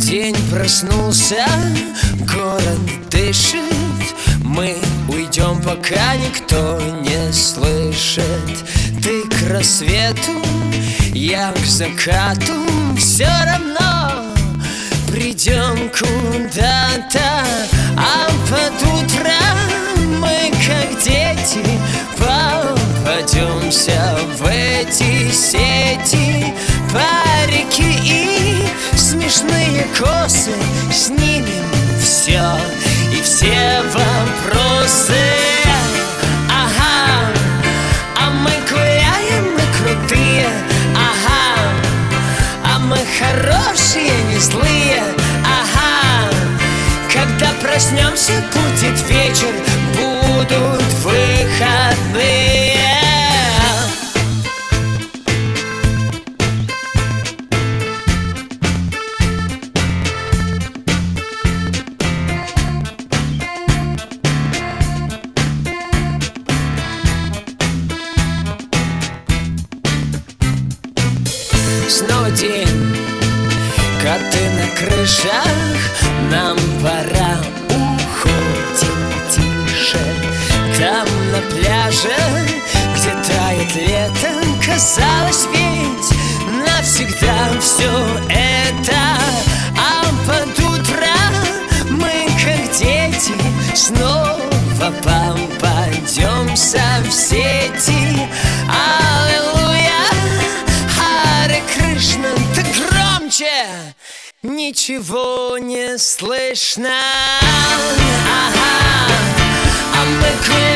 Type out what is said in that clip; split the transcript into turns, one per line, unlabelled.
День проснулся, город дышит. Мы уйдем, пока никто не слышит. Ты к рассвету, я к закату. Все равно придем куда-то. А под утро мы, как дети, попадемся в эти сети. Парики и смешные косы, снимем все и все вопросы. Ага, а мы гуляем, мы крутые. Ага, а мы хорошие, не злые. Ага, когда проснемся, будет вечер, будут выходные. Снова день, коты на крышах. Нам пора, уходим тише. Там на пляже, где тает лето, казалось ведь навсегда все это. А под утро мы, как дети, снова попадемся в сети. Аллилуйя, Харе Кришна, да громче, ничего не слышно. Ага, а мы